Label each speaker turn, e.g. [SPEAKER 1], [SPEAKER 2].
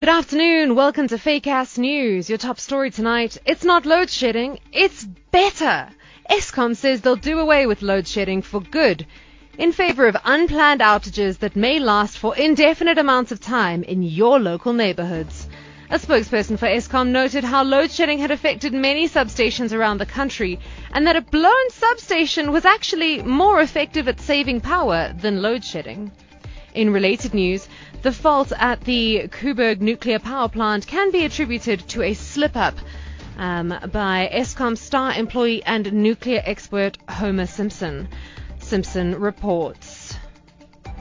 [SPEAKER 1] Good afternoon, welcome to Fake Ass News. Your top story tonight, it's not load shedding, it's better. Eskom says they'll do away with load shedding for good in favour of unplanned outages that may last for indefinite amounts of time in your local neighbourhoods. A spokesperson for Eskom noted how load shedding had affected many substations around the country and that a blown substation was actually more effective at saving power than load shedding. In related news, the fault at the Koeberg nuclear power plant can be attributed to a slip-up by Eskom star employee and nuclear expert Homer Simpson. Simpson reports.